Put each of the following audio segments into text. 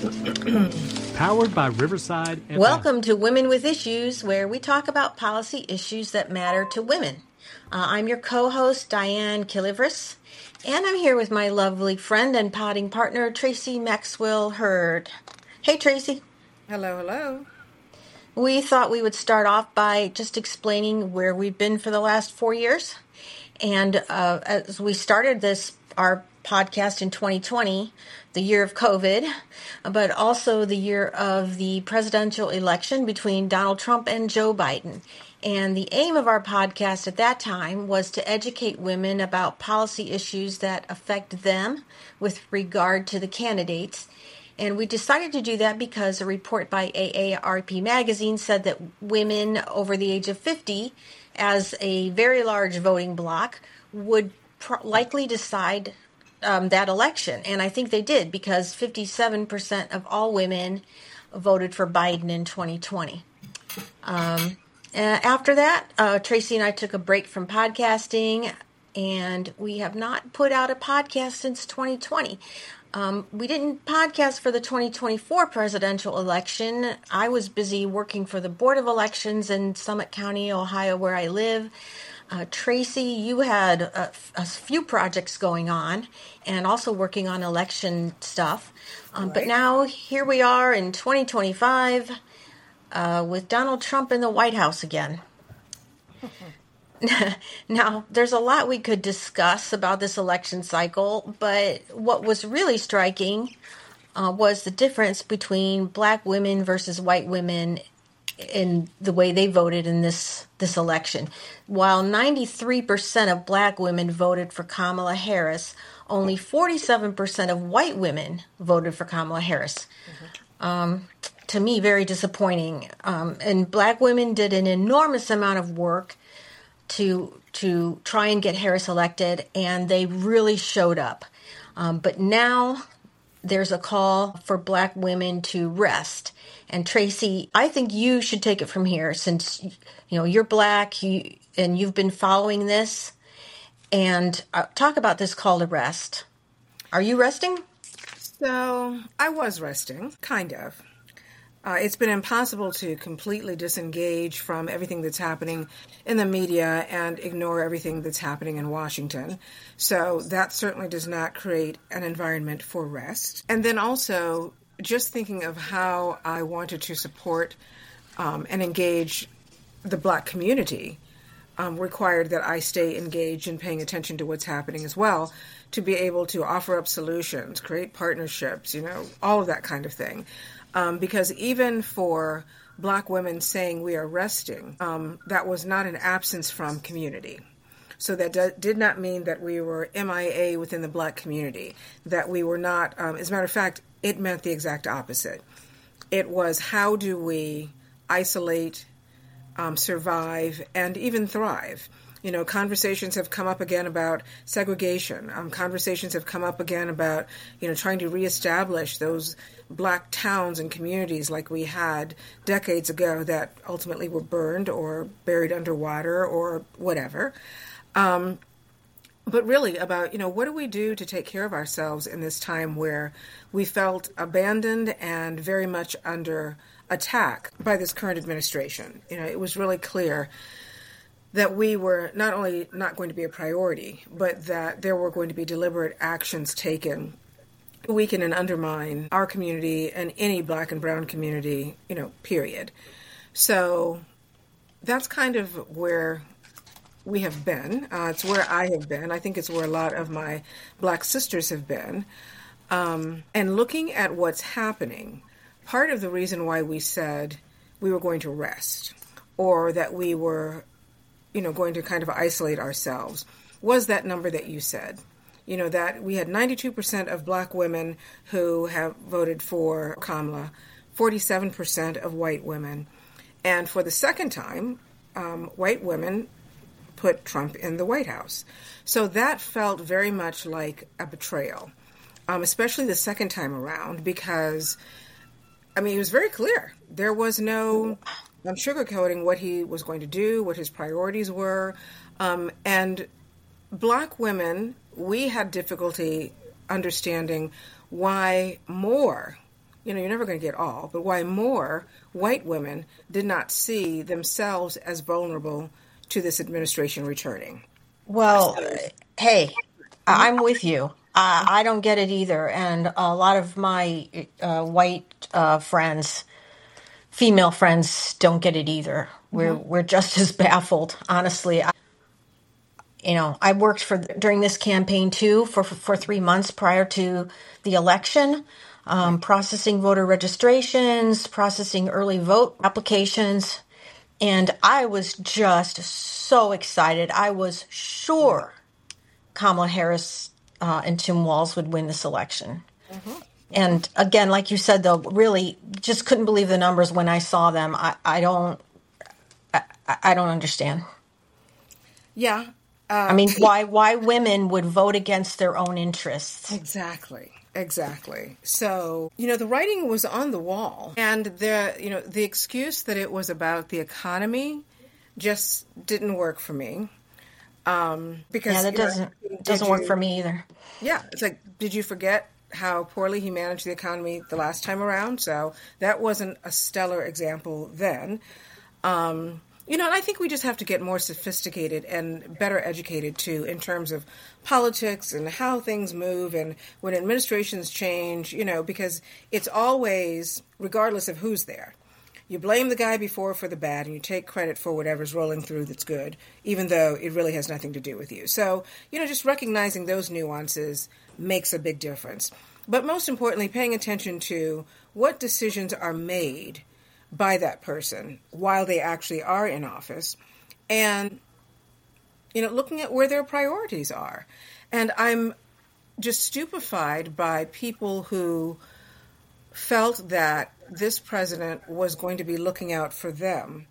Powered by Riverside FM. Welcome to Women with Issues, where we talk about policy issues that matter to women. I'm your co-host, Diane Kilivris, and I'm here with my lovely friend and potting partner, Tracy Maxwell Hurd. Hey, Tracy. Hello, hello. We thought we would start off by just explaining where we've been for the last 4 years. And as we started our podcast in 2020, the year of COVID, but also the year of the presidential election between Donald Trump and Joe Biden. And the aim of our podcast at that time was to educate women about policy issues that affect them with regard to the candidates. And we decided to do that because a report by AARP magazine said that women over the age of 50, as a very large voting bloc, would likely decide that election. And I think they did, because 57% of all women voted for Biden in 2020. After that, Tracy and I took a break from podcasting, and we have not put out a podcast since 2020. We didn't podcast for the 2024 presidential election. I was busy working for the Board of Elections in Summit County, Ohio, where I live. Tracy, you had a few projects going on and also working on election stuff. Right. But now here we are in 2025 with Donald Trump in the White House again. Now, there's a lot we could discuss about this election cycle, but what was really striking was the difference between black women versus white women in the way they voted in this election. While 93% of black women voted for Kamala Harris, only 47% of white women voted for Kamala Harris. To me, very disappointing. And black women did an enormous amount of work to try and get Harris elected, and they really showed up. But now there's a call for black women to rest. And Tracy, I think you should take it from here, since you're black and you've been following this, and talk about this call to rest. Are you resting? So I was resting, kind of. It's been impossible to completely disengage from everything that's happening in the media and ignore everything that's happening in Washington. So that certainly does not create an environment for rest. And then also just thinking of how I wanted to support and engage the black community required that I stay engaged and paying attention to what's happening as well, to be able to offer up solutions, create partnerships, all of that kind of thing. Because even for black women saying we are resting, that was not an absence from community. So that did not mean that we were MIA within the black community, that we were not, as a matter of fact, it meant the exact opposite. It was, how do we isolate, survive, and even thrive? Conversations have come up again about segregation. Conversations have come up again about, trying to reestablish those black towns and communities like we had decades ago that ultimately were burned or buried underwater or whatever. But really about, what do we do to take care of ourselves in this time where we felt abandoned and very much under attack by this current administration? It was really clear that we were not only not going to be a priority, but that there were going to be deliberate actions taken to weaken and undermine our community and any black and brown community, period. So that's kind of where we have been. It's where I have been. I think it's where a lot of my black sisters have been. And looking at what's happening, part of the reason why we said we were going to rest, or that we were going to kind of isolate ourselves, was that number that you said. That we had 92% of black women who have voted for Kamala, 47% of white women. And for the second time, white women put Trump in the White House. So that felt very much like a betrayal, especially the second time around, because, it was very clear. There was no sugarcoating what he was going to do, what his priorities were. And black women, we had difficulty understanding why more you're never going to get all, but why more white women did not see themselves as vulnerable to this administration returning. Well, hey, I'm with you. I don't get it either. And a lot of my white friends, female friends, don't get it either. We're just as baffled, honestly. I worked during this campaign too for 3 months prior to the election, processing voter registrations, processing early vote applications. And I was just so excited. I was sure Kamala Harris and Tim Walz would win this election. And again, like you said, though, really just couldn't believe the numbers when I saw them. I don't understand. Yeah. I mean, why women would vote against their own interests? Exactly. So, the writing was on the wall, and the excuse that it was about the economy just didn't work for me. Because that doesn't work for me either. Yeah, it's like, did you forget how poorly he managed the economy the last time around? So that wasn't a stellar example then. And I think we just have to get more sophisticated and better educated, too, in terms of politics and how things move and when administrations change, because it's always, regardless of who's there, you blame the guy before for the bad and you take credit for whatever's rolling through that's good, even though it really has nothing to do with you. So, just recognizing those nuances makes a big difference. But most importantly, paying attention to what decisions are made by that person while they actually are in office, and looking at where their priorities are. And I'm just stupefied by people who felt that this president was going to be looking out for them.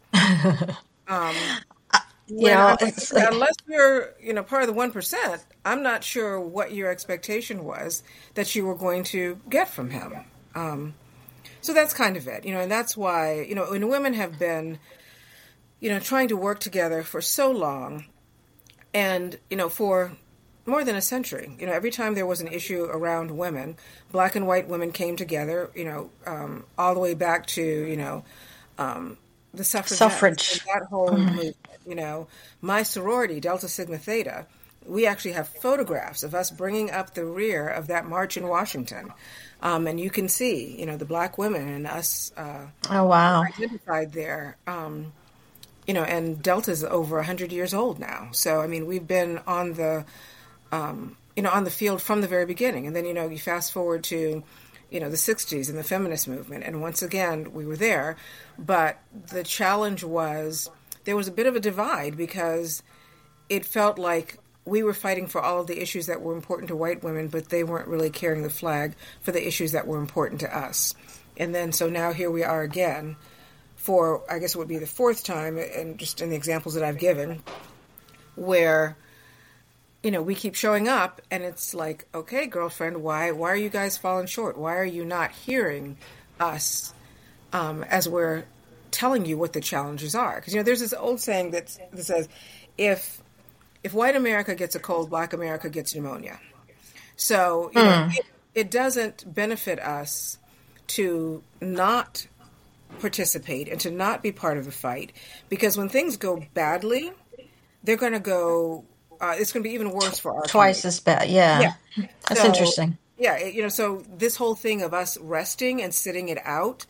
Unless you're part of the 1%, I'm not sure what your expectation was that you were going to get from him. So that's kind of it, and that's why, when women have been, trying to work together for so long and, for more than a century, every time there was an issue around women, black and white women came together, all the way back to, the suffrage. That whole movement, my sorority, Delta Sigma Theta, we actually have photographs of us bringing up the rear of that march in Washington. And you can see, the black women and us oh, wow. identified there. And Delta's over 100 years old now. So, I mean, we've been on the, on the field from the very beginning. And then, you fast forward to, the 60s and the feminist movement. And once again, we were there. But the challenge was there was a bit of a divide because it felt like we were fighting for all of the issues that were important to white women, but they weren't really carrying the flag for the issues that were important to us. And then, so now here we are again for, I guess it would be the fourth time, and just in the examples that I've given, where, we keep showing up and it's like, okay, girlfriend, why are you guys falling short? Why are you not hearing us as we're telling you what the challenges are? Because, there's this old saying that says, if white America gets a cold, black America gets pneumonia. So, it doesn't benefit us to not participate and to not be part of the fight, because when things go badly, they're going to go, it's going to be even worse for our twice community. as bad. Yeah. That's interesting. Yeah. So this whole thing of us resting and sitting it out,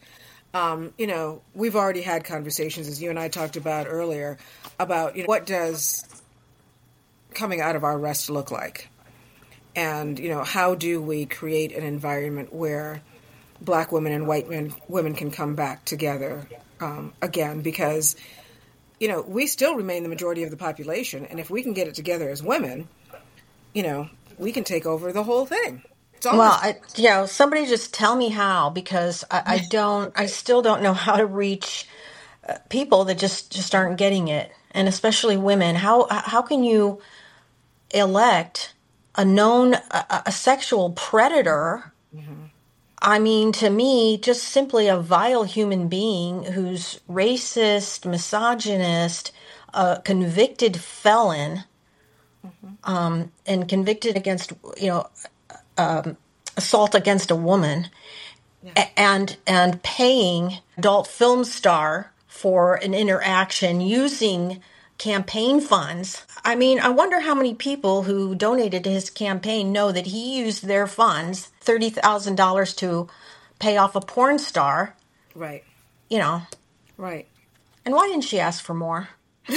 we've already had conversations, as you and I talked about earlier, about, what does coming out of our rest look like? And, how do we create an environment where black women and white women can come back together again? Because, we still remain the majority of the population. And if we can get it together as women, we can take over the whole thing. Well, somebody just tell me how, because I still don't know how to reach people that just aren't getting it. And especially women. How can you elect a sexual predator? Mm-hmm. I mean, to me, just simply a vile human being who's racist, misogynist, a convicted felon, and convicted against, assault against a woman. and paying adult film star for an interaction using campaign funds. I mean, I wonder how many people who donated to his campaign know that he used their funds, $30,000, to pay off a porn star. Right. You know. Right. And why didn't she ask for more?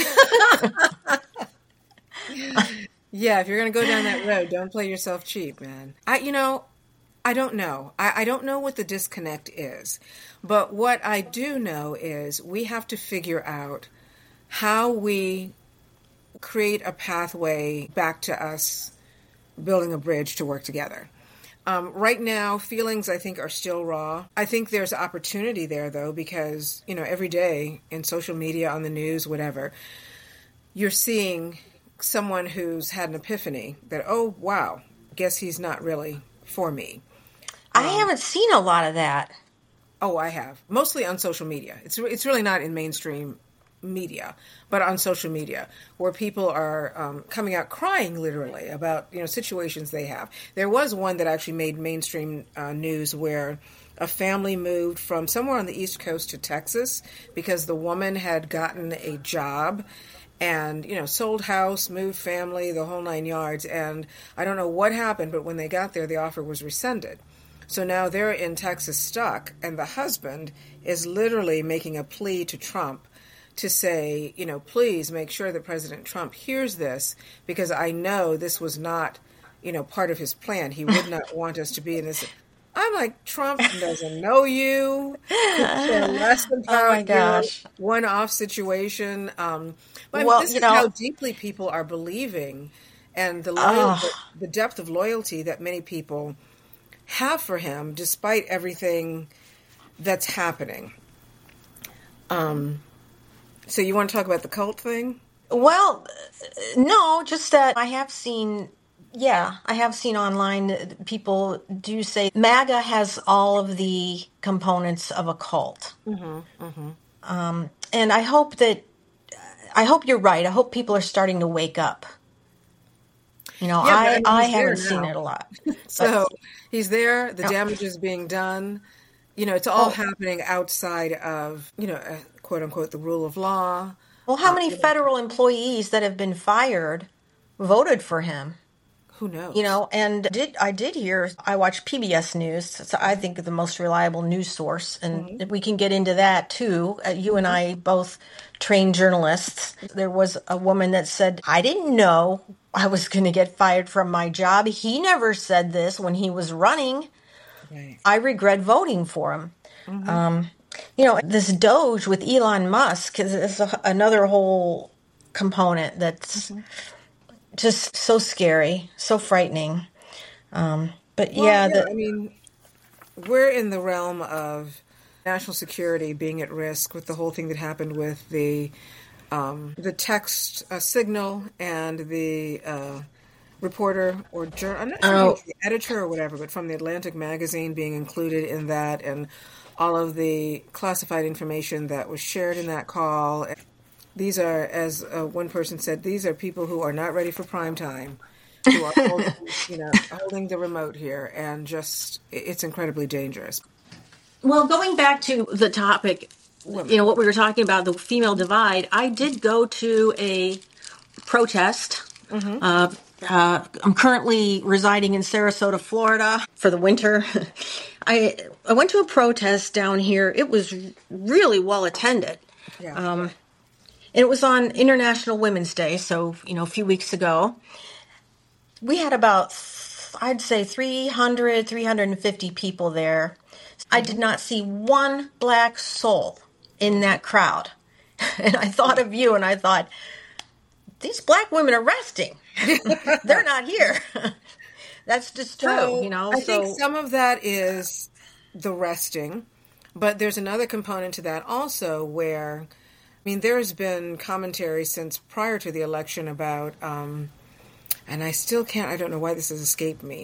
Yeah, if you're going to go down that road, don't play yourself cheap, man. I don't know. I don't know what the disconnect is. But what I do know is we have to figure out how we create a pathway back to us building a bridge to work together. Right now, feelings, I think, are still raw. I think there's opportunity there, though, because, every day in social media, on the news, whatever, you're seeing someone who's had an epiphany that, oh, wow, guess he's not really for me. I haven't seen a lot of that. Oh, I have. Mostly on social media. It's really not in mainstream media, but on social media, where people are coming out crying literally about situations they have. There was one that actually made mainstream news where a family moved from somewhere on the East Coast to Texas because the woman had gotten a job and sold house, moved family, the whole 9 yards. And I don't know what happened, but when they got there, the offer was rescinded. So now they're in Texas stuck, and the husband is literally making a plea to Trump to say, please make sure that President Trump hears this, because I know this was not, part of his plan. He would not want us to be in this. I'm like, Trump doesn't know you. Could care less about your one-off situation. But this is how deeply people are believing, and the depth of loyalty that many people have for him, despite everything that's happening. So you want to talk about the cult thing? Well, no, just that I have seen online people do say MAGA has all of the components of a cult. Mm-hmm, mm-hmm. And I hope you're right. I hope people are starting to wake up. I haven't seen it a lot. So he's there. The damage is being done. It's all happening outside of, quote unquote, the rule of law. Well, how many federal employees that have been fired voted for him? Who knows? And I did hear, I watch PBS News. It's, I think, the most reliable news source. And we can get into that, too. You and I both trained journalists. There was a woman that said, I didn't know I was going to get fired from my job. He never said this when he was running. Right. I regret voting for him. Mm-hmm. This Doge with Elon Musk is another whole component that's just so scary, so frightening. We're in the realm of national security being at risk with the whole thing that happened with the text signal and the reporter or I'm not sure if the editor or whatever, but from the Atlantic magazine being included in that, and all of the classified information that was shared in that call. These are, as one person said, these are people who are not ready for prime time, who are holding the remote here, and just it's incredibly dangerous. Well, going back to the topic, what we were talking about, the female divide, I did go to a protest. Mm-hmm. I'm currently residing in Sarasota, Florida for the winter. I went to a protest down here. It was really well attended. Yeah. And it was on International Women's Day, so, a few weeks ago. We had about, I'd say 350 people there. I did not see one black soul in that crowd. And I thought of you, and I thought, these black women are resting. They're not here. That's just true, I think some of that is the resting, but there's another component to that also where, there's been commentary since prior to the election about, and I don't know why this has escaped me,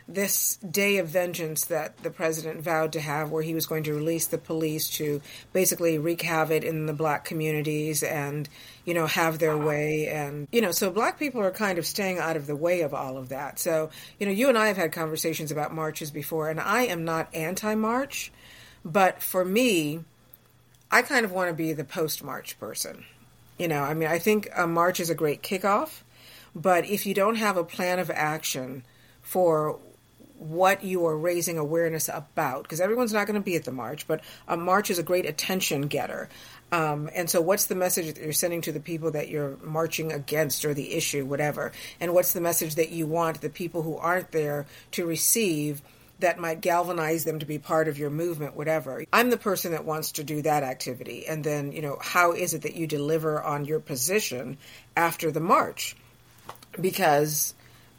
this day of vengeance that the president vowed to have, where he was going to release the police to basically wreak havoc in the black communities and, have their way. And, so black people are kind of staying out of the way of all of that. So, you and I have had conversations about marches before, and I am not anti-march, but for me, I kind of want to be the post-march person. I think a march is a great kickoff, but if you don't have a plan of action for what you are raising awareness about, because everyone's not going to be at the march, but a march is a great attention getter. And so what's the message that you're sending to the people that you're marching against, or the issue, whatever? And what's the message that you want the people who aren't there to receive that might galvanize them to be part of your movement, whatever? I'm the person that wants to do that activity. And then, how is it that you deliver on your position after the march? Because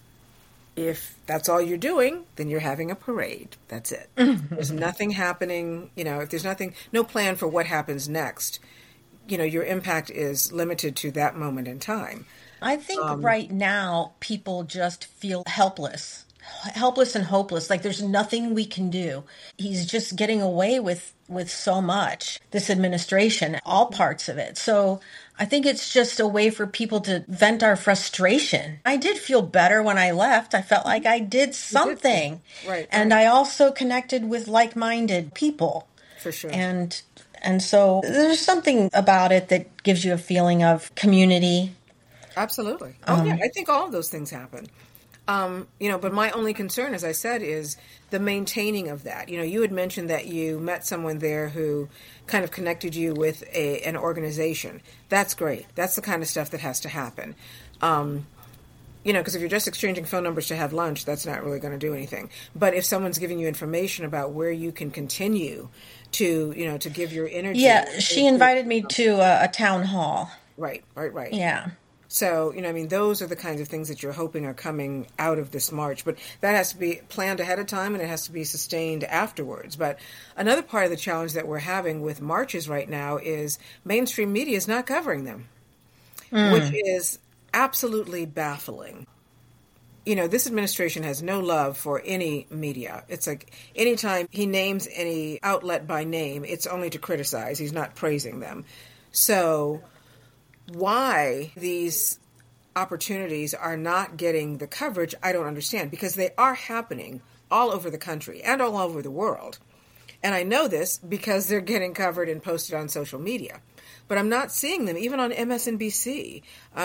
if that's all you're doing, then you're having a parade. That's it. There's nothing happening, if there's no plan for what happens next, your impact is limited to that moment in time. I think right now people just feel helpless and hopeless. Like there's nothing we can do. He's just getting away with so much, this administration, all parts of it. So I think it's just a way for people to vent our frustration. I did feel better when I left. I felt like I did something. Right. And I also connected with like-minded people. For sure. And so there's something about it that gives you a feeling of community. Absolutely. Yeah, I think all of those things happen. But my only concern, as I said, is the maintaining of that. You had mentioned that you met someone there who kind of connected you with an organization. That's great. That's the kind of stuff that has to happen. Because if you're just exchanging phone numbers to have lunch, that's not really going to do anything. But if someone's giving you information about where you can continue to give your energy. Yeah, she invited me to a town hall. Right. Yeah. So, those are the kinds of things that you're hoping are coming out of this march. But that has to be planned ahead of time, and it has to be sustained afterwards. But another part of the challenge that we're having with marches right now is mainstream media is not covering them, which is absolutely baffling. This administration has no love for any media. It's like anytime he names any outlet by name, it's only to criticize. He's not praising them. So why these opportunities are not getting the coverage, I don't understand, because they are happening all over the country and all over the world. And I know this because they're getting covered and posted on social media. But I'm not seeing them even on MSNBC,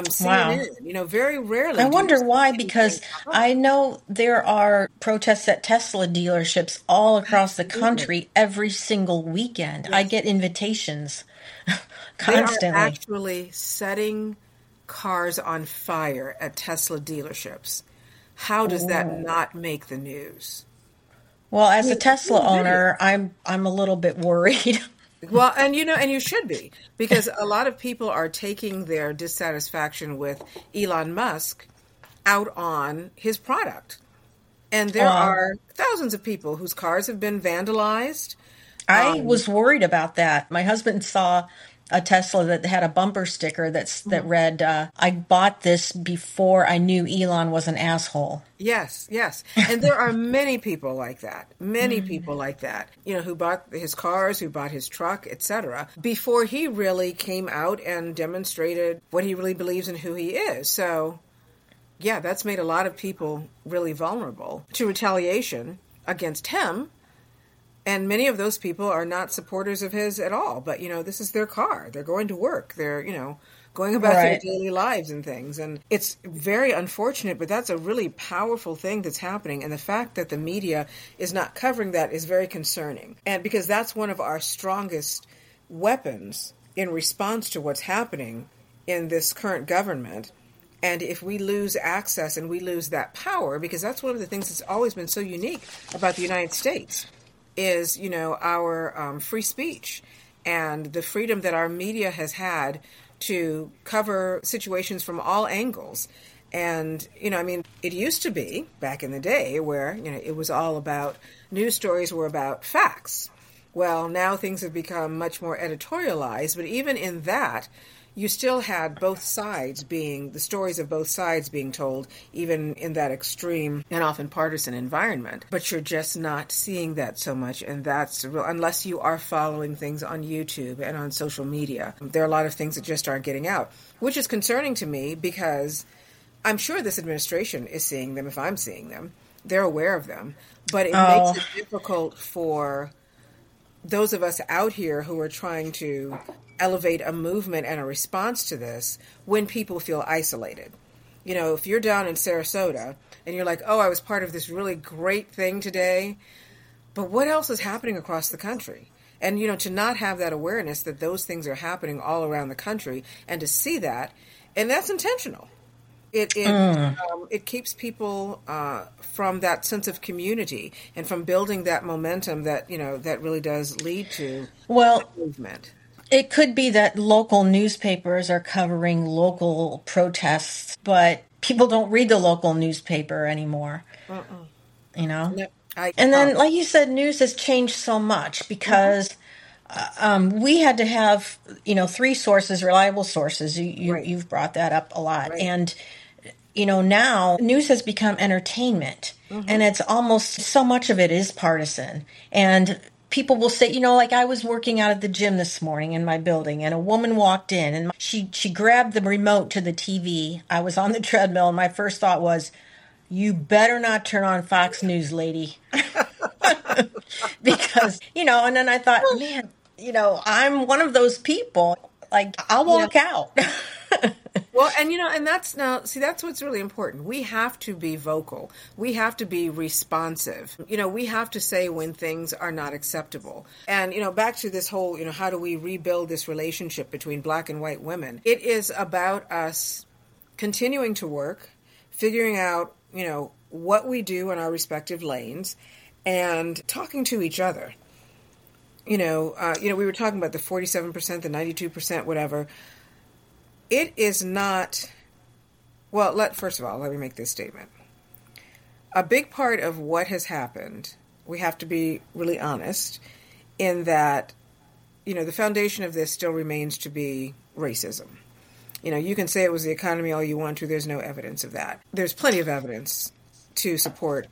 CNN, very rarely. I wonder why, because I know there are protests at Tesla dealerships all across the country every single weekend. Yes. I get invitations constantly. They are actually setting cars on fire at Tesla dealerships. How does that not make the news? Well, as a Tesla owner, I'm a little bit worried. Well, and you should be, because a lot of people are taking their dissatisfaction with Elon Musk out on his product. And there are thousands of people whose cars have been vandalized. I was worried about that. My husband saw a Tesla that had a bumper sticker that read, "I bought this before I knew Elon was an asshole." Yes. And there are many people like that. People like that, who bought his cars, who bought his truck, etc., before he really came out and demonstrated what he really believes and who he is. So, yeah, that's made a lot of people really vulnerable to retaliation against him. And many of those people are not supporters of his at all. But, this is their car. They're going to work. They're, going about their daily lives and things. And it's very unfortunate, but that's a really powerful thing that's happening. And the fact that the media is not covering that is very concerning. And because that's one of our strongest weapons in response to what's happening in this current government. And if we lose access and we lose that power, because that's one of the things that's always been so unique about the United States, is, our free speech and the freedom that our media has had to cover situations from all angles. And, it used to be back in the day where, it was all about, news stories were about facts. Well, now things have become much more editorialized, but even in that, you still had both sides being, the stories of both sides being told, even in that extreme and often partisan environment. But you're just not seeing that so much, and that's real, unless you are following things on YouTube and on social media. There are a lot of things that just aren't getting out, which is concerning to me because I'm sure this administration is seeing them if I'm seeing them. They're aware of them. But it makes it difficult for those of us out here who are trying to elevate a movement and a response to this when people feel isolated. You know, if you're down in Sarasota and you're like, oh, I was part of this really great thing today, but what else is happening across the country? And, you know, to not have that awareness that those things are happening all around the country and to see that, and that's intentional. It keeps people from that sense of community and from building that momentum that, you know, that really does lead to movement. It could be that local newspapers are covering local protests, but people don't read the local newspaper anymore. You know? No, and then, like you said, news has changed so much because we had to have, you know, 3 sources, reliable sources. You've brought that up a lot. Right. And, you know, now news has become entertainment. And it's almost, so much of it is partisan. And people will say, you know, like I was working out at the gym this morning in my building and a woman walked in and she grabbed the remote to the TV. I was on the treadmill and my first thought was, you better not turn on Fox News, lady. Because, you know, and then I thought, man, you know, I'm one of those people. Like, I'll walk out. Well, and, you know, and that's what's really important. We have to be vocal. We have to be responsive. You know, we have to say when things are not acceptable. And, you know, back to this whole, you know, how do we rebuild this relationship between Black and white women? It is about us continuing to work, figuring out, you know, what we do in our respective lanes and talking to each other. You know, we were talking about the 47%, the 92%, whatever. It is not, well, first of all, let me make this statement. A big part of what has happened, we have to be really honest, in that, you know, the foundation of this still remains to be racism. You know, you can say it was the economy all you want to, there's no evidence of that. There's plenty of evidence to support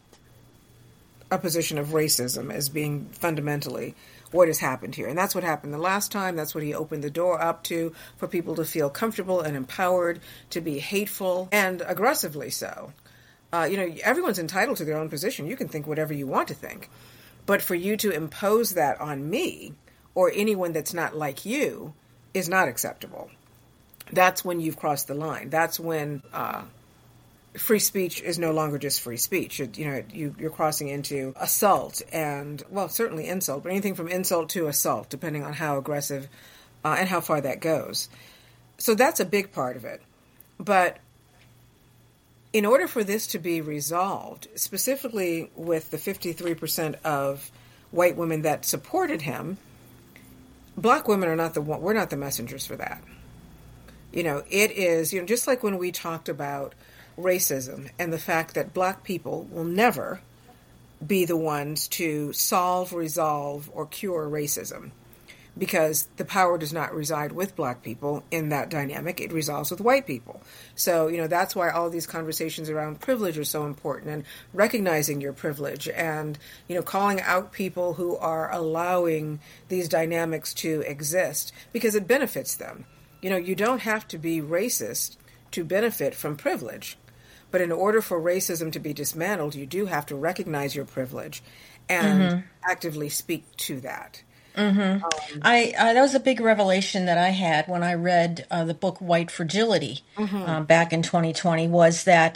a position of racism as being fundamentally what has happened here. And that's what happened the last time. That's what he opened the door up to, for people to feel comfortable and empowered to be hateful and aggressively so. You know, everyone's entitled to their own position. You can think whatever you want to think. But for you to impose that on me or anyone that's not like you is not acceptable. That's when you've crossed the line. That's when free speech is no longer just free speech. You're crossing into assault and, well, certainly insult, but anything from insult to assault, depending on how aggressive and how far that goes. So that's a big part of it. But in order for this to be resolved, specifically with the 53% of white women that supported him, Black women are not we're not the messengers for that. You know, it is, you know, just like when we talked about racism and the fact that Black people will never be the ones to solve, resolve, or cure racism, because the power does not reside with Black people in that dynamic. It resolves with white people. So, you know, that's why all these conversations around privilege are so important, and recognizing your privilege and, you know, calling out people who are allowing these dynamics to exist because it benefits them. You know, you don't have to be racist to benefit from privilege. But in order for racism to be dismantled, you do have to recognize your privilege and actively speak to that. That was a big revelation that I had when I read the book White Fragility back in 2020, was that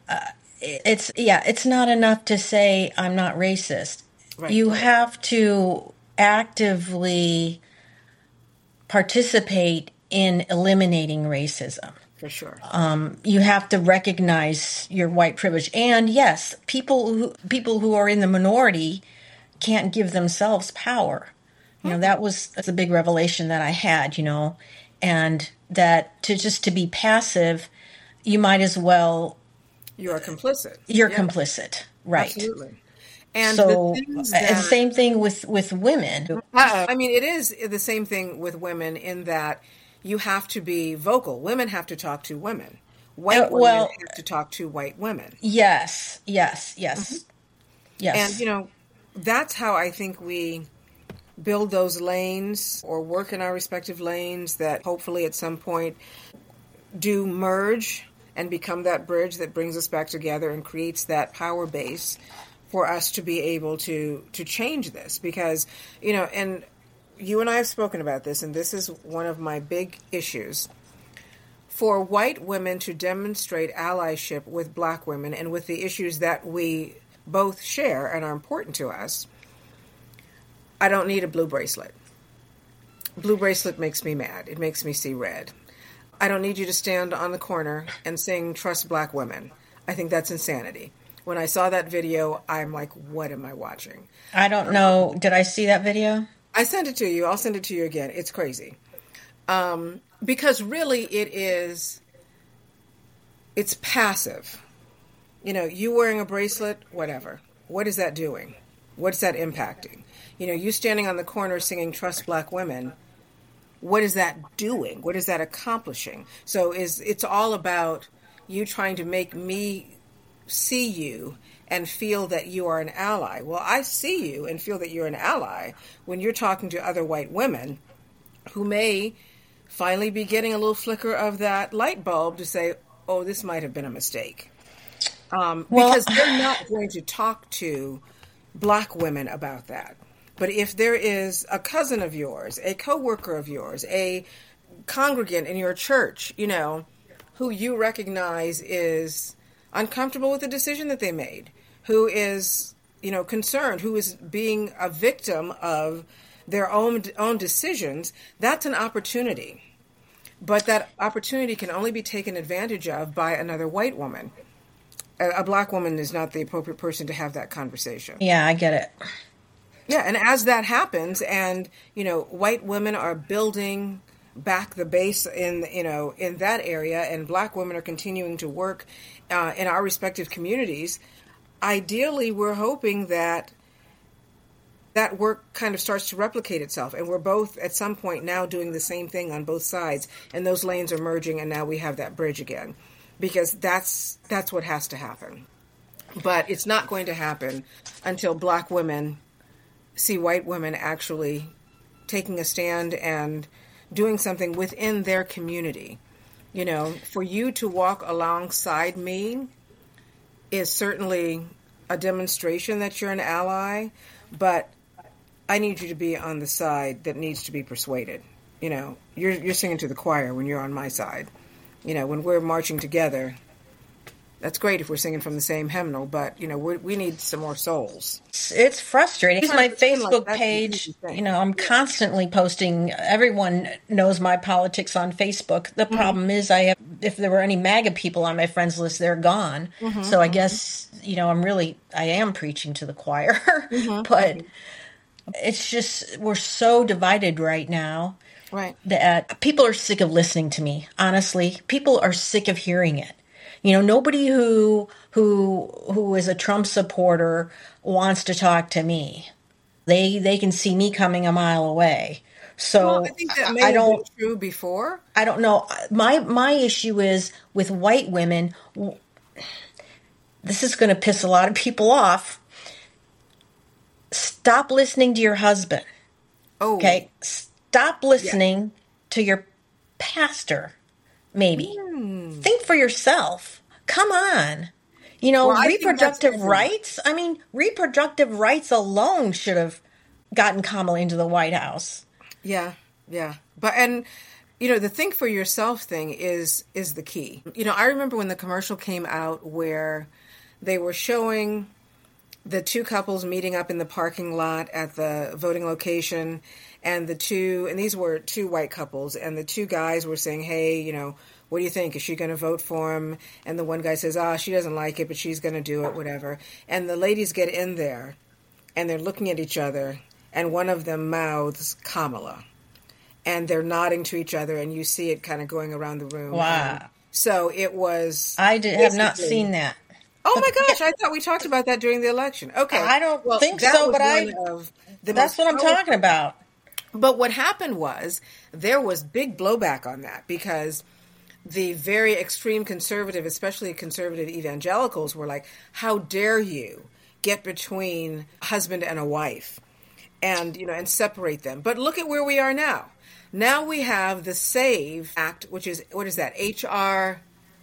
it's not enough to say I'm not racist. Right. You have to actively participate in eliminating racism. For sure. You have to recognize your white privilege. And yes, people who are in the minority can't give themselves power. You know, that's a big revelation that I had, you know, and that to be passive, you might as well. You are complicit. You're complicit. Right. Absolutely. And so, same thing with women. I mean, it is the same thing with women in that you have to be vocal. Women have to talk to women. White women have to talk to white women. Yes. Yes. And, that's how I think we build those lanes or work in our respective lanes that hopefully at some point do merge and become that bridge that brings us back together and creates that power base for us to be able to change this. Because, and you and I have spoken about this, and this is one of my big issues. For white women to demonstrate allyship with black women and with the issues that we both share and are important to us, I don't need a blue bracelet. Blue bracelet makes me mad. It makes me see red. I don't need you to stand on the corner and sing Trust Black Women. I think that's insanity. When I saw that video, I'm like, what am I watching? I don't know. Did I see that video? I sent it to you. I'll send it to you again. It's crazy. Because really it's passive. You wearing a bracelet, whatever. What is that doing? What's that impacting? You standing on the corner singing Trust Black Women, what is that doing? What is that accomplishing? So it's all about you trying to make me see you and feel that you are an ally. Well, I see you and feel that you're an ally when you're talking to other white women who may finally be getting a little flicker of that light bulb to say, oh, this might have been a mistake. Because they're not going to talk to black women about that. But if there is a cousin of yours, a coworker of yours, a congregant in your church, who you recognize is uncomfortable with the decision that they made, who is, concerned, who is being a victim of their own decisions, that's an opportunity. But that opportunity can only be taken advantage of by another white woman. A black woman is not the appropriate person to have that conversation. Yeah, I get it. Yeah, and as that happens, and white women are building back the base in that area, and black women are continuing to work in our respective communities. Ideally, we're hoping that work kind of starts to replicate itself, and we're both at some point now doing the same thing on both sides, and those lanes are merging, and now we have that bridge again, because that's what has to happen. But it's not going to happen until black women see white women actually taking a stand and doing something within their community. For you to walk alongside me is certainly a demonstration that you're an ally, but I need you to be on the side that needs to be persuaded. You're singing to the choir when you're on my side. When we're marching together, that's great if we're singing from the same hymnal, but, we need some more souls. It's frustrating. It's my Facebook page. I'm constantly posting. Everyone knows my politics on Facebook. The problem is if there were any MAGA people on my friends list, they're gone. So I guess, I am preaching to the choir. But it's just, we're so divided right now. Right. That people are sick of listening to me. Honestly, people are sick of hearing it. Nobody who is a Trump supporter wants to talk to me. They can see me coming a mile away. So I think that may have been true before. I don't know. My issue is with white women. This is going to piss a lot of people off. Stop listening to your husband. Oh. Okay. Stop listening to your pastor. Maybe. Think for yourself. Come on. Reproductive rights. I mean, reproductive rights alone should have gotten Kamala into the White House. Yeah. But, the think for yourself thing is the key. I remember when the commercial came out where they were showing the two couples meeting up in the parking lot at the voting location, and these were two white couples, and the two guys were saying, hey, what do you think? Is she going to vote for him? And the one guy says, she doesn't like it, but she's going to do it, whatever. And the ladies get in there, and they're looking at each other, and one of them mouths Kamala. And they're nodding to each other, and you see it kind of going around the room. Wow. And so it was... I have not seen that. Oh my gosh, I thought we talked about that during the election. Okay. I don't think so, but that's what I'm talking about. But what happened was there was big blowback on that because the very extreme conservative, especially conservative evangelicals, were like, how dare you get between a husband and a wife and, and separate them. But look at where we are now. Now we have the SAVE Act, which is, what is that? HR.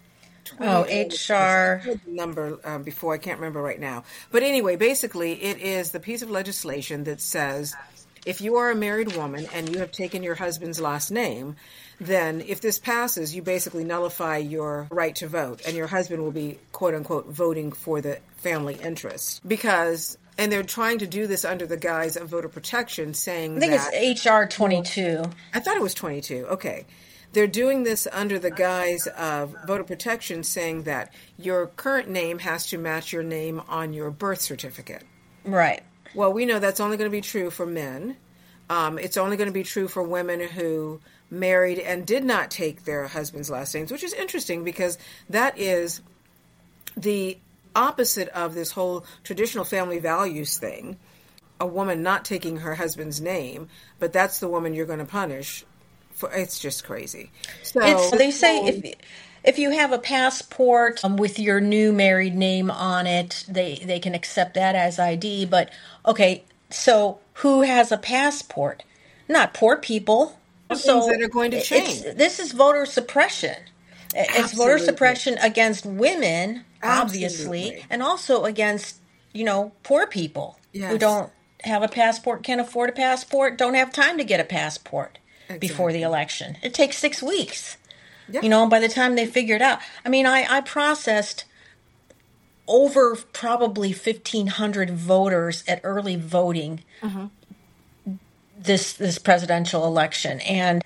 HR number before, I can't remember right now. But anyway, basically it is the piece of legislation that says if you are a married woman and you have taken your husband's last name, then if this passes, you basically nullify your right to vote and your husband will be, quote unquote, voting for the family interest. And they're trying to do this under the guise of voter protection, saying I think it's HR 22. I thought it was 22. Okay. They're doing this under the guise of voter protection, saying that your current name has to match your name on your birth certificate. Right. Well, we know that's only going to be true for men. It's only going to be true for women who married and did not take their husband's last names, which is interesting because that is the opposite of this whole traditional family values thing. A woman not taking her husband's name, but that's the woman you're going to punish. It's just crazy. So they say if you have a passport with your new married name on it, they can accept that as ID. But okay, so who has a passport? Not poor people. So that are going to change. This is voter suppression. It's voter suppression against women, obviously, and also against poor people who don't have a passport, can't afford a passport, don't have time to get a passport. Exactly. Before the election. It takes 6 weeks. Yeah. By the time they figure it out. I mean, I processed over probably 1,500 voters at early voting this presidential election. And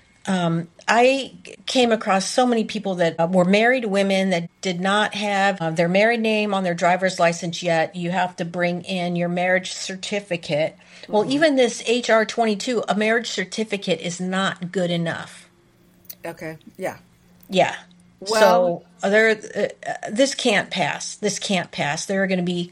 I came across so many people that were married women that did not have their married name on their driver's license yet. You have to bring in your marriage certificate. Well, even this HR 22, a marriage certificate is not good enough. Okay. Yeah. Yeah. Well, so this can't pass. This can't pass. There are going to be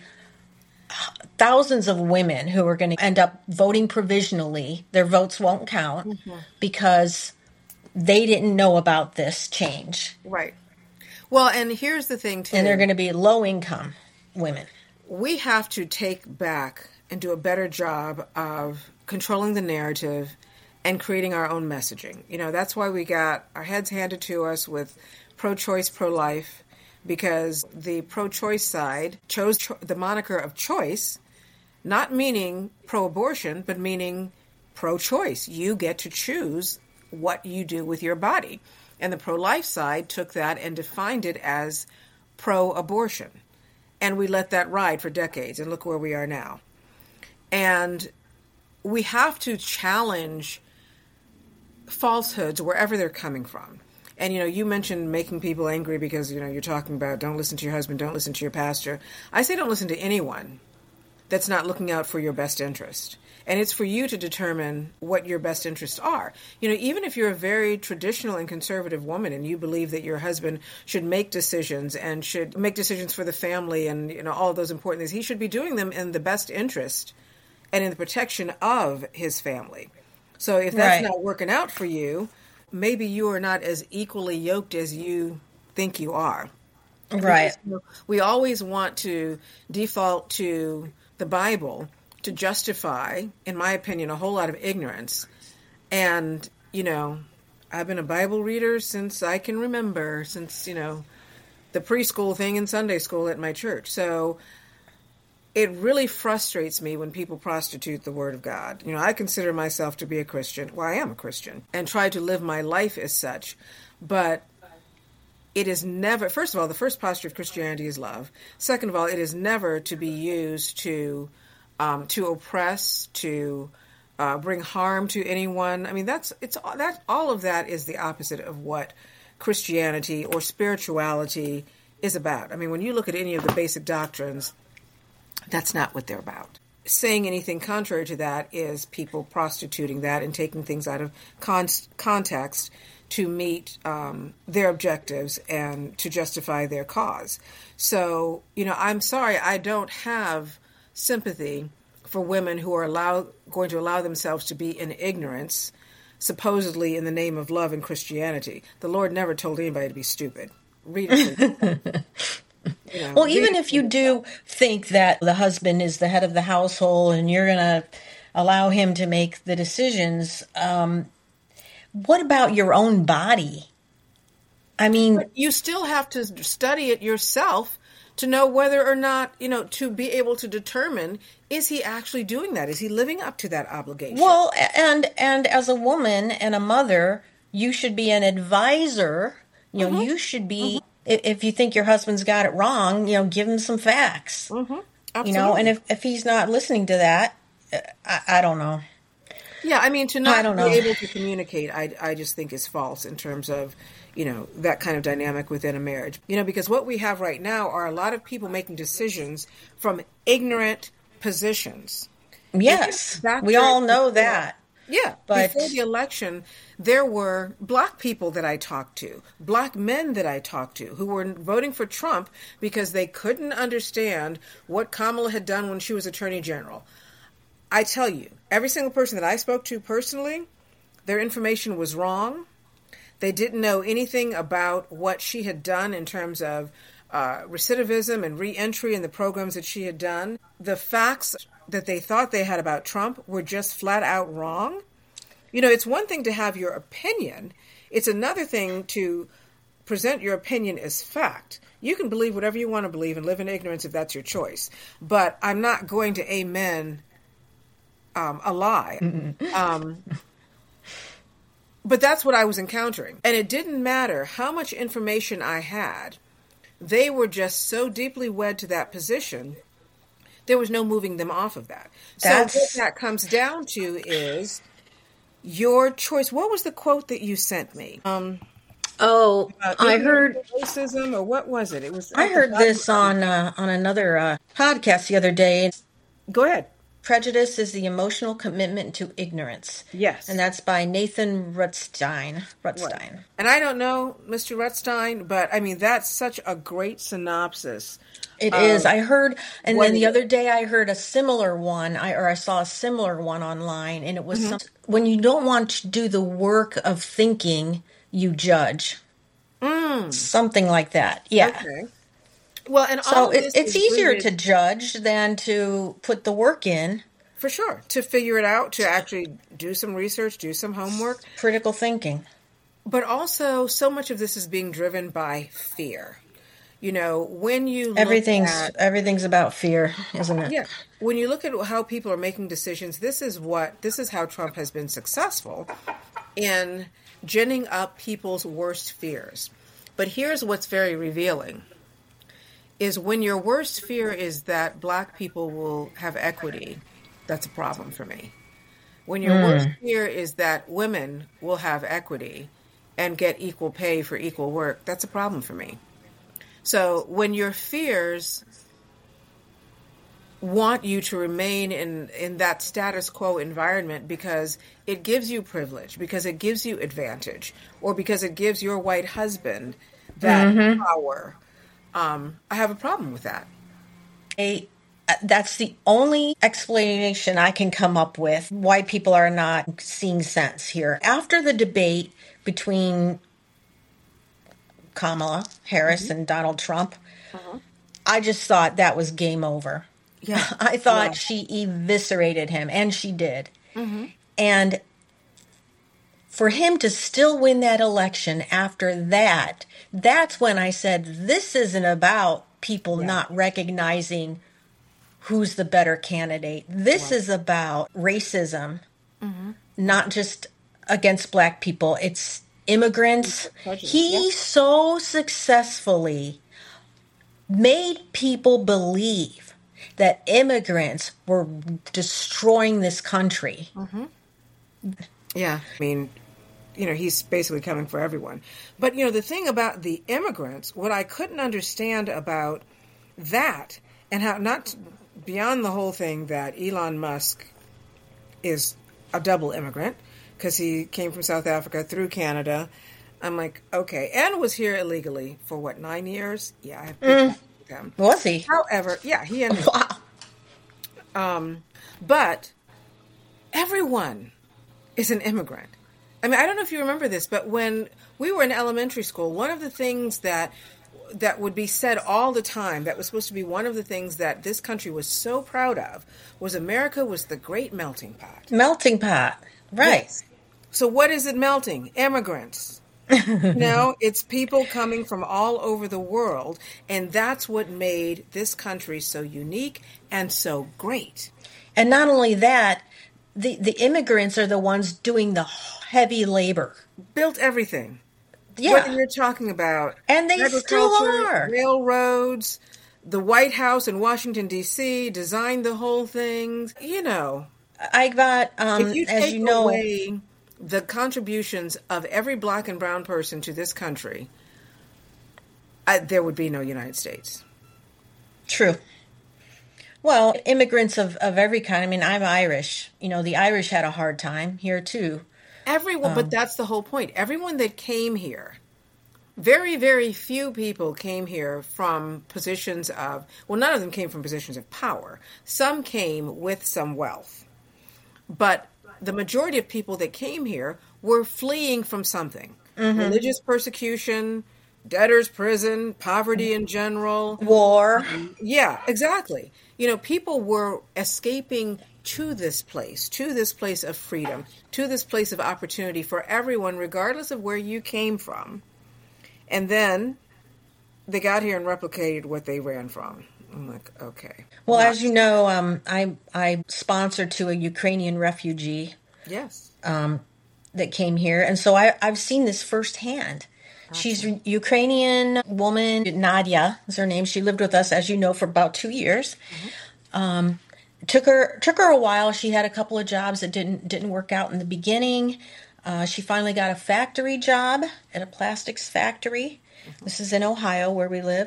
thousands of women who are going to end up voting provisionally. Their votes won't count because they didn't know about this change. Right. Well, and here's the thing, too. And they're going to be low-income women. We have to take back and do a better job of controlling the narrative and creating our own messaging. That's why we got our heads handed to us with pro-choice, pro-life, because the pro-choice side chose the moniker of choice, not meaning pro-abortion, but meaning pro-choice. You get to choose what you do with your body. And the pro-life side took that and defined it as pro-abortion. And we let that ride for decades, and look where we are now. And we have to challenge falsehoods wherever they're coming from. And, you mentioned making people angry because, you're talking about don't listen to your husband, don't listen to your pastor. I say don't listen to anyone that's not looking out for your best interest. And it's for you to determine what your best interests are. Even if you're a very traditional and conservative woman and you believe that your husband should make decisions and should make decisions for the family and, all of those important things, he should be doing them in the best interest and in the protection of his family. So if that's not working out for you, maybe you are not as equally yoked as you think you are. Right. Because we always want to default to the Bible to justify, in my opinion, a whole lot of ignorance. And, I've been a Bible reader since I can remember, since, the preschool thing in Sunday school at my church. So it really frustrates me when people prostitute the Word of God. I consider myself to be a Christian. Well, I am a Christian and try to live my life as such. But it is never, first of all, the first posture of Christianity is love. Second of all, it is never to be used to oppress, to bring harm to anyone. I mean, all of that is the opposite of what Christianity or spirituality is about. I mean, when you look at any of the basic doctrines, that's not what they're about. Saying anything contrary to that is people prostituting that and taking things out of context to meet their objectives and to justify their cause. So, I'm sorry, I don't have sympathy for women who are going to allow themselves to be in ignorance, supposedly in the name of love and Christianity. The Lord never told anybody to be stupid. Read it. Well, even if you do think that the husband is the head of the household and you're going to allow him to make the decisions, what about your own body? I mean, you still have to study it yourself to know whether or not, to be able to determine, is he actually doing that? Is he living up to that obligation? Well, and as a woman and a mother, you should be an advisor. You should be, if you think your husband's got it wrong, give him some facts. Absolutely. And if he's not listening to that, I don't know. Yeah, I mean, to not be able to communicate, I just think is false in terms of, that kind of dynamic within a marriage. Because what we have right now are a lot of people making decisions from ignorant positions. Yes, we all know that. Yeah, but before the election, there were black people that I talked to, black men that I talked to, who were voting for Trump because they couldn't understand what Kamala had done when she was Attorney General. I tell you, every single person that I spoke to personally, their information was wrong. They didn't know anything about what she had done in terms of recidivism and reentry in the programs that she had done. The facts that they thought they had about Trump were just flat out wrong. It's one thing to have your opinion. It's another thing to present your opinion as fact. You can believe whatever you want to believe and live in ignorance if that's your choice. But I'm not going to amen a lie. But that's what I was encountering. And it didn't matter how much information I had. They were just so deeply wed to that position, there was no moving them off of that. So what that comes down to is your choice. What was the quote that you sent me? I heard racism, or what was it? It was. I heard this on another podcast the other day. Go ahead. Prejudice is the emotional commitment to ignorance. Yes. And that's by Nathan Rutstein. Right. And I don't know Mr. Rutstein, but I mean, that's such a great synopsis. It is. I heard, and then the other day I heard a similar one, I saw a similar one online, and it was when you don't want to do the work of thinking, you judge. Something like that. Yeah. Okay. Well, and so it's easier to judge than to put the work in. For sure. To figure it out, to actually do some research, do some homework. Critical thinking. But also, so much of this is being driven by fear. When you look everything's about fear, isn't it? Yeah. When you look at how people are making decisions, this is how Trump has been successful in ginning up people's worst fears. But here's what's very revealing. Is when your worst fear is that black people will have equity, that's a problem for me. When your worst fear is that women will have equity and get equal pay for equal work, that's a problem for me. So when your fears want you to remain in that status quo environment because it gives you privilege, because it gives you advantage, or because it gives your white husband that power, I have a problem with that. That's the only explanation I can come up with why people are not seeing sense here. After the debate between Kamala Harris and Donald Trump, I just thought that was game over. Yeah, I thought she eviscerated him, and she did. And for him to still win that election after that, that's when I said, this isn't about people not recognizing who's the better candidate. This is about racism, not just against black people. It's immigrants. He so successfully made people believe that immigrants were destroying this country. Yeah, I mean, he's basically coming for everyone. But, the thing about the immigrants, what I couldn't understand about that, and how, not beyond the whole thing that Elon Musk is a double immigrant, because he came from South Africa through Canada. I'm like, okay, and was here illegally for 9 years? Yeah, I have with him. Was he? However, yeah, he ended Wow. But everyone is an immigrant. I mean, I don't know if you remember this, but when we were in elementary school, one of the things that would be said all the time, that was supposed to be one of the things that this country was so proud of, was America was the great melting pot. Melting pot, right. Yes. So what is it melting? Immigrants. It's people coming from all over the world, and that's what made this country so unique and so great. And not only that, the immigrants are the ones doing the heavy labor. Built everything. Yeah. Whether you're talking about and they still are. Railroads, the White House in Washington, D.C., designed the whole thing. I got, if you as take you know, away the contributions of every black and brown person to this country, there would be no United States. True. Well, immigrants of every kind. I mean, I'm Irish. The Irish had a hard time here, too. Everyone, but that's the whole point. Everyone that came here, very, very few people came here from positions of, well, none of them came from positions of power. Some came with some wealth. But the majority of people that came here were fleeing from something. Mm-hmm. Religious persecution, debtor's prison, poverty in general. War. Yeah, exactly. People were escaping to this place of freedom, to this place of opportunity for everyone, regardless of where you came from. And then they got here and replicated what they ran from. I'm like, okay. Well, as you know, I sponsored to a Ukrainian refugee. Yes. That came here. And so I've seen this firsthand. Gotcha. She's a Ukrainian woman, Nadia is her name. She lived with us, as you know, for about 2 years. Mm-hmm. Took her a while. She had a couple of jobs that didn't work out in the beginning. She finally got a factory job at a plastics factory. Mm-hmm. This is in Ohio, where we live.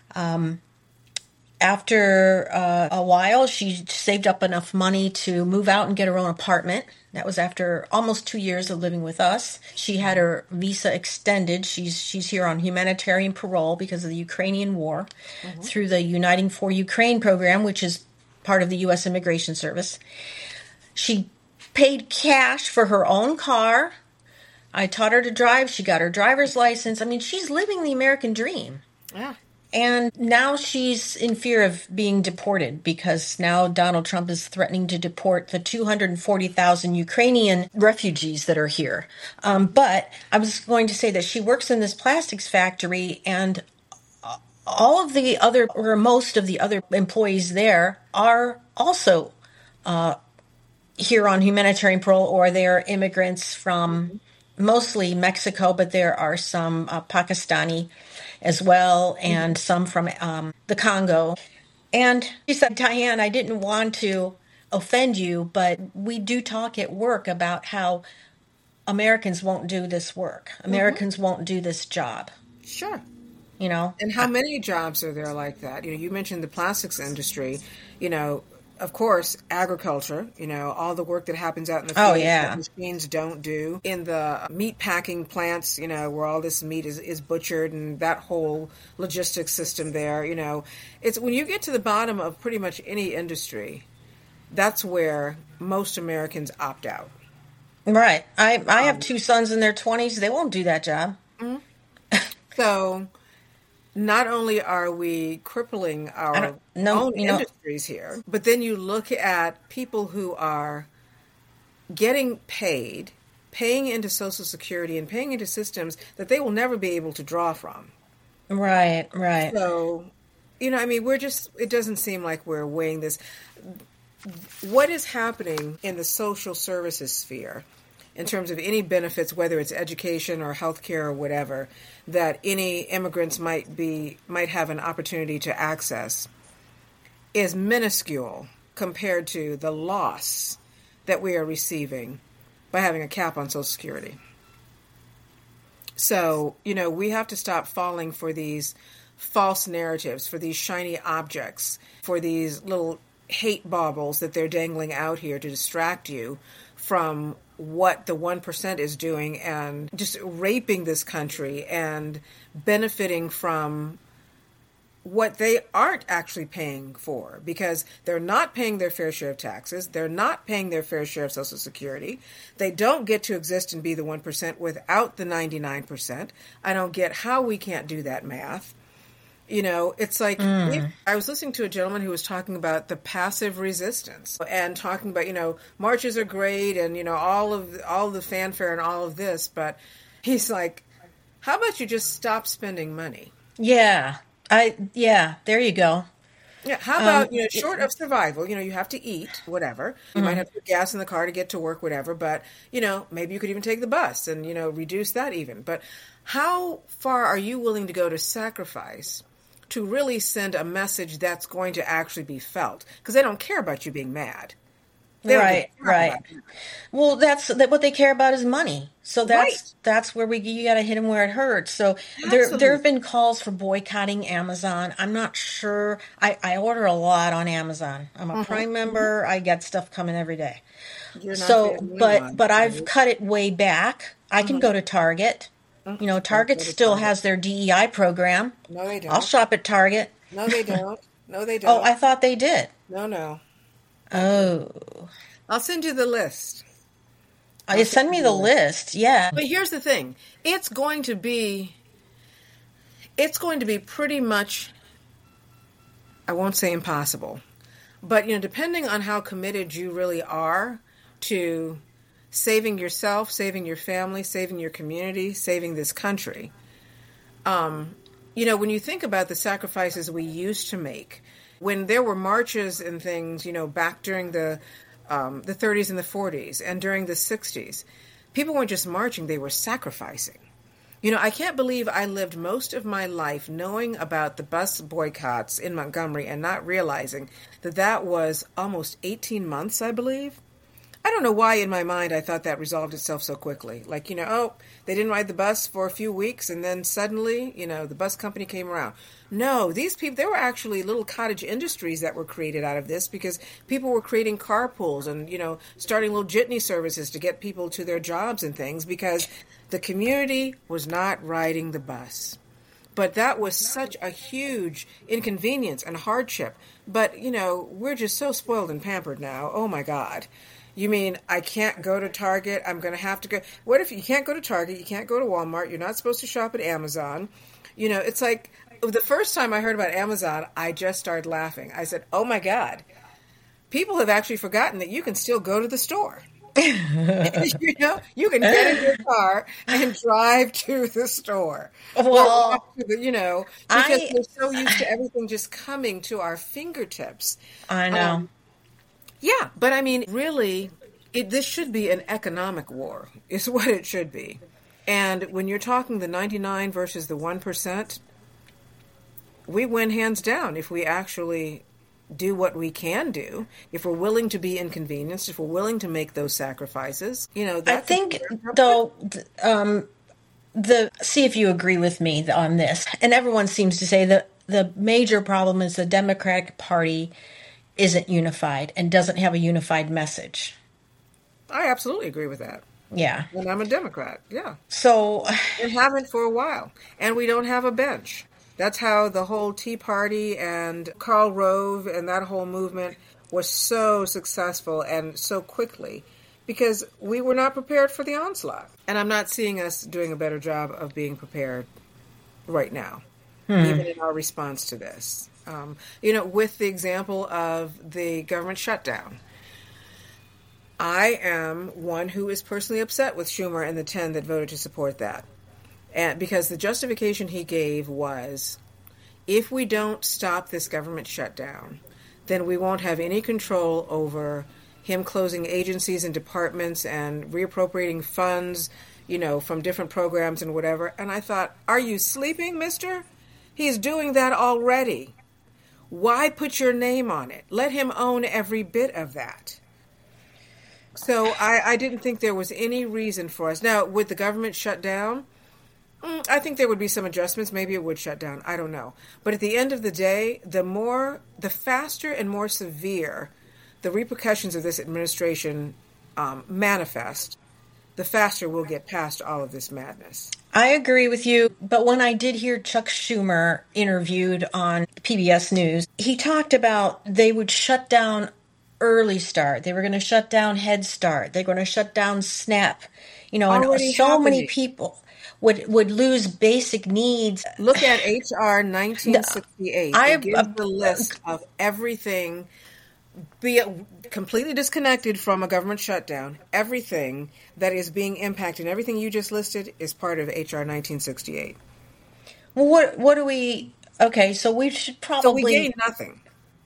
After a while, she saved up enough money to move out and get her own apartment. That was after almost 2 years of living with us. She had her visa extended. She's here on humanitarian parole because of the Ukrainian war, mm-hmm. through the Uniting for Ukraine program, which is part of the U.S. Immigration Service. She paid cash for her own car. I taught her to drive. She got her driver's license. I mean, she's living the American dream. Yeah. And now she's in fear of being deported because now Donald Trump is threatening to deport the 240,000 Ukrainian refugees that are here. But I was going to say that she works in this plastics factory, and all of the other, or most of the other employees there are also here on humanitarian parole, or they're immigrants from mostly Mexico, but there are some Pakistani as well, and some from the Congo. And she said, Diane, I didn't want to offend you, but we do talk at work about how Americans won't do this work. Americans mm-hmm. won't do this job. Sure. And how many jobs are there like that? You mentioned the plastics industry, of course, agriculture, all the work that happens out in the field that machines don't do. In the meat packing plants, where all this meat is butchered, and that whole logistics system there, it's when you get to the bottom of pretty much any industry, that's where most Americans opt out. Right. I have two sons in their 20s. They won't do that job. Mm-hmm. So not only are we crippling our own industries here, but then you look at people who are getting paying into Social Security and paying into systems that they will never be able to draw from. Right. So, it doesn't seem like we're weighing this. What is happening in the social services sphere in terms of any benefits, whether it's education or healthcare or whatever, that any immigrants might have an opportunity to access, is minuscule compared to the loss that we are receiving by having a cap on Social Security. So, we have to stop falling for these false narratives, for these shiny objects, for these little hate baubles that they're dangling out here to distract you from what the 1% is doing and just raping this country and benefiting from what they aren't actually paying for, because they're not paying their fair share of taxes. They're not paying their fair share of Social Security. They don't get to exist and be the 1% without the 99%. I don't get how we can't do that math. You know, it's like, I was listening to a gentleman who was talking about the passive resistance and talking about, you know, marches are great and, you know, all of the fanfare and all of this, but he's like, how about you just stop spending money? Yeah. There you go. Yeah, how about, you know, short of survival, you know, you have to eat, whatever. You might have to put gas in the car to get to work, whatever, but, you know, maybe you could even take the bus and, you know, reduce that even. But how far are you willing to go to sacrifice to really send a message that's going to actually be felt? Because they don't care about you being mad. Right. Well, that's what they care about is money. So that's where you got to hit them where it hurts. So there have been calls for boycotting Amazon. I'm not sure. I order a lot on Amazon. I'm a Prime member. I get stuff coming every day. You're not so, but I've cut it way back. I can go to Target. You know, Target still has their DEI program. No, they don't. I'll shop at Target. No, they don't. No, they don't. Oh, I thought they did. No. Oh. I'll send you the list. You send me the list, yeah. But here's the thing. It's going to be pretty much, I won't say impossible, but, you know, depending on how committed you really are to saving yourself, saving your family, saving your community, saving this country. You know, when you think about the sacrifices we used to make, when there were marches and things, you know, back during the 30s and the 40s and during the 60s, people weren't just marching, they were sacrificing. You know, I can't believe I lived most of my life knowing about the bus boycotts in Montgomery and not realizing that was almost 18 months, I believe. I don't know why in my mind I thought that resolved itself so quickly. Like, you know, oh, they didn't ride the bus for a few weeks and then suddenly, you know, the bus company came around. No, these people, there were actually little cottage industries that were created out of this because people were creating carpools and, you know, starting little jitney services to get people to their jobs and things because the community was not riding the bus. But that was such a huge inconvenience and hardship. But, you know, we're just so spoiled and pampered now. Oh, my God. You mean I can't go to Target? I'm going to have to go. What if you can't go to Target? You can't go to Walmart. You're not supposed to shop at Amazon. You know, it's like the first time I heard about Amazon, I just started laughing. I said, oh, my God. People have actually forgotten that you can still go to the store. You know, you can get in your car and drive to the store. Well, you know, because we're so used to everything just coming to our fingertips. I know. Yeah, but I mean, really, this should be an economic war, is what it should be. And when you're talking the 99 versus the 1%, we win hands down if we actually do what we can do, if we're willing to be inconvenienced, if we're willing to make those sacrifices. You know, I think, though, see if you agree with me on this. And everyone seems to say that the major problem is the Democratic Party isn't unified and doesn't have a unified message. I absolutely agree with that. Yeah. And I'm a Democrat, yeah. So. And haven't for a while. And we don't have a bench. That's how the whole Tea Party and Karl Rove and that whole movement was so successful and so quickly because we were not prepared for the onslaught. And I'm not seeing us doing a better job of being prepared right now, even in our response to this. You know, with the example of the government shutdown, I am one who is personally upset with Schumer and the 10 that voted to support that. And because the justification he gave was, if we don't stop this government shutdown, then we won't have any control over him closing agencies and departments and reappropriating funds, you know, from different programs and whatever. And I thought, are you sleeping, mister? He's doing that already. Why put your name on it? Let him own every bit of that. So I didn't think there was any reason for us. Now, with the government shut down, I think there would be some adjustments. Maybe it would shut down. I don't know. But at the end of the day, the faster and more severe the repercussions of this administration manifest, the faster we'll get past all of this madness. I agree with you, but when I did hear Chuck Schumer interviewed on PBS News, he talked about they would shut down Early Start. They were going to shut down Head Start. They're going to shut down SNAP. And Already so many happening. people would lose basic needs. Look at HR 1968. I It gives the list of everything, be it completely disconnected from a government shutdown, everything that is being impacted, everything you just listed is part of HR 1968. Well, what do we? Okay, so we should So we probably. gained nothing.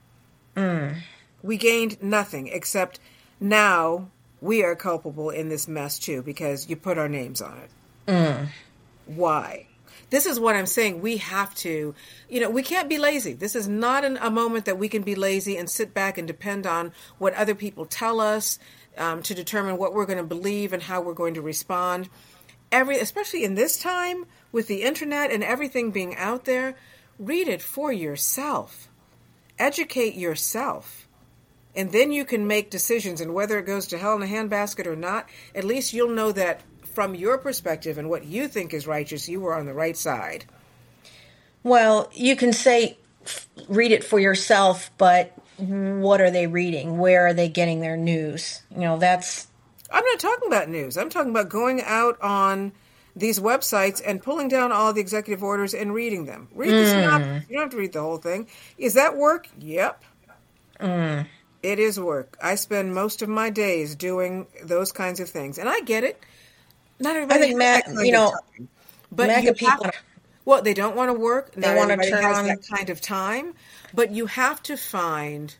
We gained nothing except now we are culpable in this mess too because you put our names on it. Why? This is what I'm saying. We have to, we can't be lazy. This is not a moment that we can be lazy and sit back and depend on what other people tell us to determine what we're going to believe and how we're going to respond. Especially in this time with the internet and everything being out there, read it for yourself. Educate yourself. And then you can make decisions, and whether it goes to hell in a handbasket or not, at least you'll know that from your perspective and what you think is righteous, you were on the right side. Well, you can say read it for yourself, but what are they reading? Where are they getting their news? That's. I'm not talking about news. I'm talking about going out on these websites and pulling down all the executive orders and reading them. Read the synopsis. You don't have to read the whole thing. Is that work? Yep. It is work. I spend most of my days doing those kinds of things. And I get it. Not everybody I think has that kind of time. But MAGA people. Well, they don't want to work. They want to turn has on that kind of time. But you have to find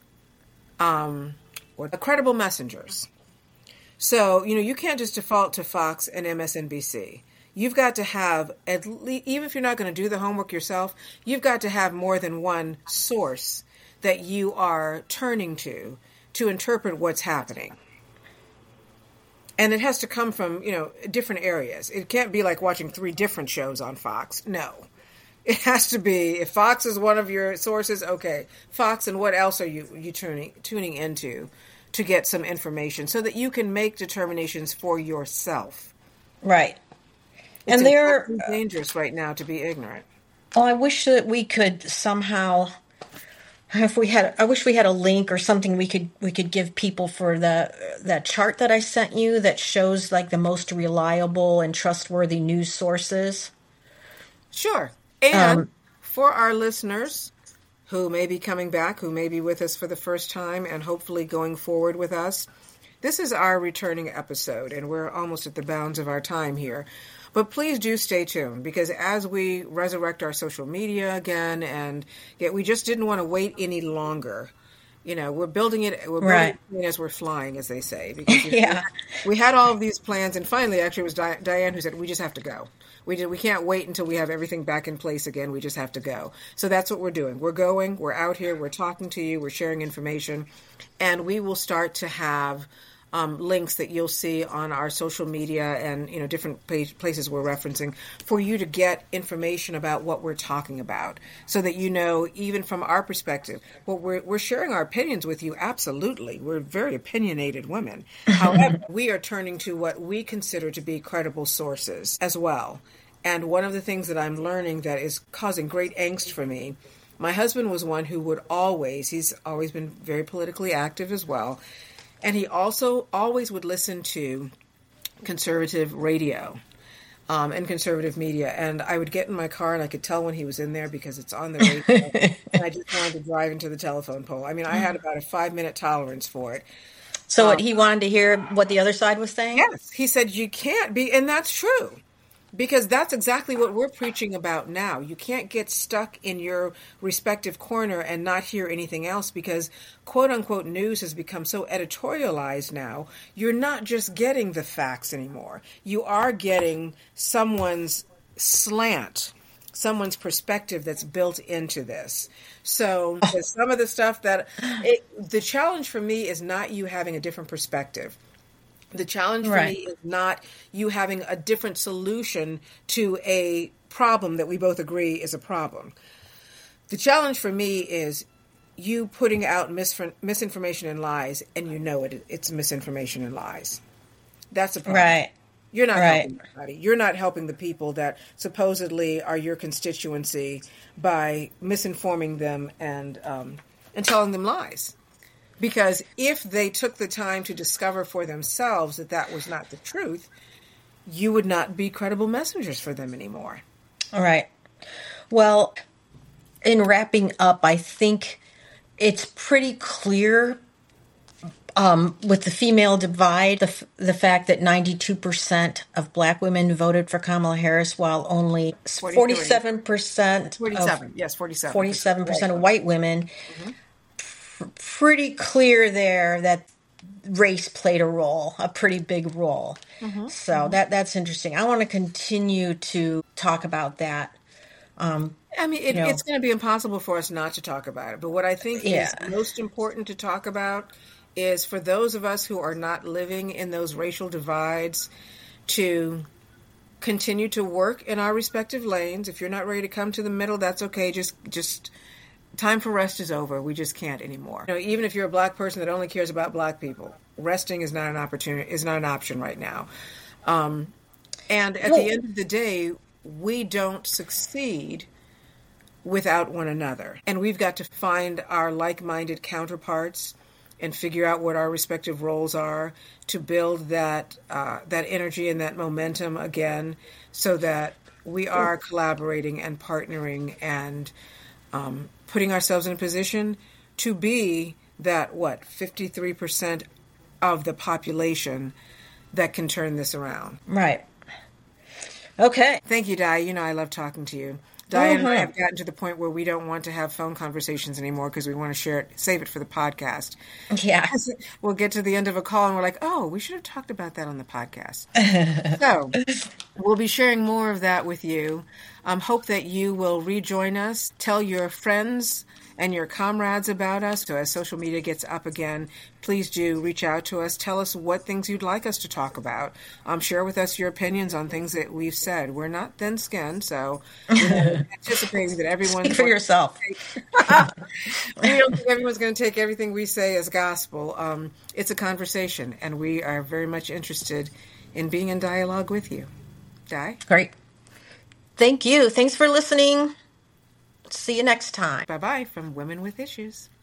credible messengers. So, you can't just default to Fox and MSNBC. You've got to have, at least, even if you're not going to do the homework yourself, you've got to have more than one source that you are turning to interpret what's happening. And it has to come from, different areas. It can't be like watching 3 different shows on Fox. No. It has to be, if Fox is one of your sources, okay, Fox, and what else are you tuning into to get some information so that you can make determinations for yourself. Right. It's and they're dangerous right now to be ignorant. Well, I wish that we could somehow, I wish we had a link or something we could give people for that chart that I sent you that shows like the most reliable and trustworthy news sources. Sure. And for our listeners who may be coming back, who may be with us for the first time and hopefully going forward with us, this is our returning episode, and we're almost at the bounds of our time here. But please do stay tuned, because as we resurrect our social media again, and we just didn't want to wait any longer. We're building it. We're building it as we're flying, as they say. Because we had all of these plans, and finally, actually, it was Diane who said, "We just have to go. We can't wait until we have everything back in place again. We just have to go." So that's what we're doing. We're going. We're out here. We're talking to you. We're sharing information, and we will start to have links that you'll see on our social media and different places we're referencing for you to get information about what we're talking about, so that even from our perspective, we're sharing our opinions with you. Absolutely, we're very opinionated women. However, we are turning to what we consider to be credible sources as well. And one of the things that I'm learning that is causing great angst for me. My husband was one who he's always been very politically active as well. And he also always would listen to conservative radio and conservative media. And I would get in my car and I could tell when he was in there because it's on the radio. And I just wanted to drive into the telephone pole. I mean, I had about a 5-minute tolerance for it. So he wanted to hear what the other side was saying? Yes. He said, you can't be, and that's true. Because that's exactly what we're preaching about now. You can't get stuck in your respective corner and not hear anything else because quote-unquote news has become so editorialized now. You're not just getting the facts anymore. You are getting someone's slant, someone's perspective that's built into this. So some of the stuff the challenge for me is not you having a different perspective. The challenge for me is not you having a different solution to a problem that we both agree is a problem. The challenge for me is you putting out misinformation and lies, and it's misinformation and lies. That's a problem. Right. You're not Right. helping anybody. You're not helping the people that supposedly are your constituency by misinforming them and telling them lies. Because if they took the time to discover for themselves that that was not the truth, you would not be credible messengers for them anymore. All right. Well, in wrapping up, I think it's pretty clear with the female divide, the fact that 92% of black women voted for Kamala Harris, while only 47%, 47, yes, 47. 47% of white women. Pretty clear there that race played a role, a pretty big role. So that's interesting. I want to continue to talk about that. I mean, it's going to be impossible for us not to talk about it. But what I think is most important to talk about is for those of us who are not living in those racial divides to continue to work in our respective lanes. If you're not ready to come to the middle, that's okay. Just time for rest is over. We just can't anymore. Even if you're a black person that only cares about black people, resting is not an opportunity, is not an option right now. And at the end of the day, we don't succeed without one another. And we've got to find our like-minded counterparts and figure out what our respective roles are to build that energy and that momentum again, so that we are collaborating and partnering and putting ourselves in a position to be that 53% of the population that can turn this around. Right. Okay. Thank you, Di. I love talking to you. Diane and I have gotten to the point where we don't want to have phone conversations anymore because we want to save it for the podcast. Yeah. We'll get to the end of a call and we're like, oh, we should have talked about that on the podcast. So we'll be sharing more of that with you. Hope that you will rejoin us. Tell your friends and your comrades about us. So as social media gets up again, please do reach out to us. Tell us what things you'd like us to talk about. Share with us your opinions on things that we've said. We're not thin-skinned, so we're anticipating that everyone's... Speak for yourself. We don't think everyone's going to take everything we say as gospel. It's a conversation, and we are very much interested in being in dialogue with you. Di? Great. Thank you. Thanks for listening. See you next time. Bye-bye from Women with Issues.